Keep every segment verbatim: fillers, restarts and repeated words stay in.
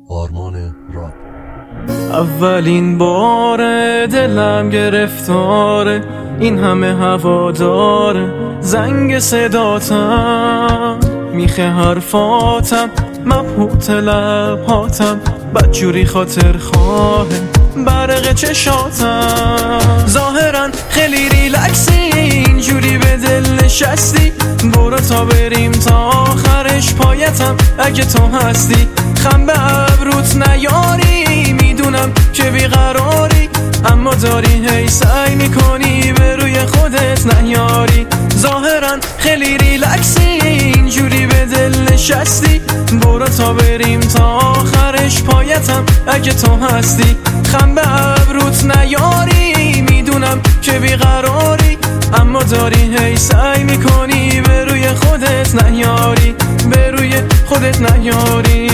آرمان راد. اولین بار دلم گرفتاره، این همه هوا داره، زنگ صداتم میخه حرفاتم، مبهوت لبهاتم، بدجوری خاطر خواهه برق چشاتم. ظاهرا خیلی ریلکسی، اینجوری به دل نشستی، برو تا بریم تا آخرش پایتم. اگه تو هستی خم به ابروت نیاری، میدونم که بیقراری، اما داری هی سعی میکنی به روی خودت نیاری. ظاهرا خیلی ریلکسی، اینجوری به دل نشستی، برو تا بریم تا آخرش پایتم. اگه تو هستی خم به ابروت نیاری، میدونم که بیقراری، اما داری هی سعی میکنی به روی خودت نیاری، به روی خودت نیاری.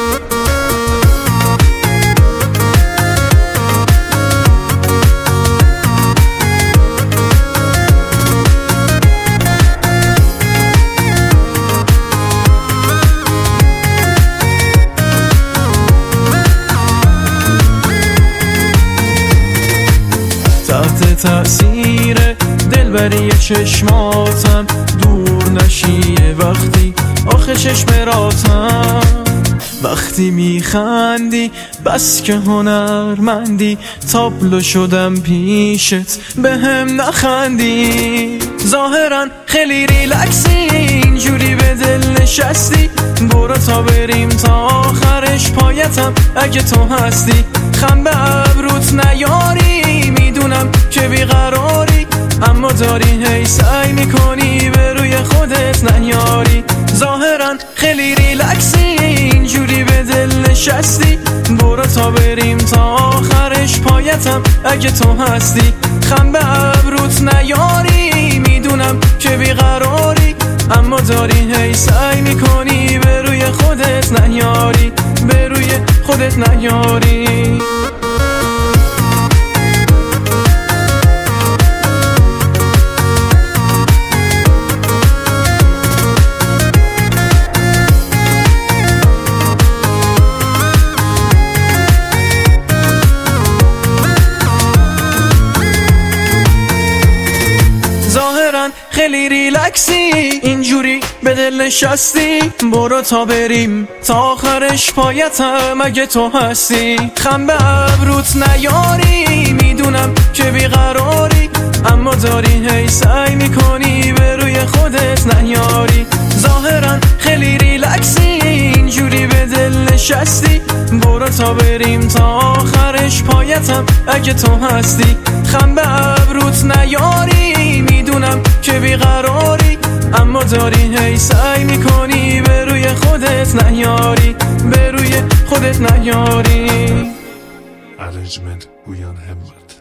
تحت تأثیر دلبری چشماتم، دور نشیه وقتی آخه چشم راتم. وقتی میخندی بس که هنرمندی، تابلو شدم پیشت به هم نخندی. ظاهرا خیلی ریلکسی، اینجوری به دل نشستی، برو تا بریم تا آخرش پایتم. اگه تو هستی خم به ابروت نیاری، میدونم که بیقراری، اما داری هی سعی میکنی به روی خودت نیاری. ظاهرا خیلی ریلکسی، اینجوری به دل نشستی، برو تا بریم تا آخرش پایتم. اگه تو هستی خم به ابروت نیاری، میدونم که بیقراری، اما داری هی سعی میکنی به روی خودت نیاری، به روی خودت نیاری. خیلی ریلکسی، اینجوری به دل نشستی، برو تا بریم تا آخرش پایتم. اگه تو هستی خم به ابروت نیاری، میدونم که بیقراری، اما داری هی سعی میکنی به روی خودت نیاری. ظاهرا خیلی ریلکسی، اینجوری به دل نشستی، برو تا بریم تا آخرش پایتم. اگه تو هستی خم به ابروت نیاری، میدونم که بیقراری، اما داری هی سعی میکنی به روی خودت نیاری، به روی خودت نیاری. ارنجمنت بویان همت.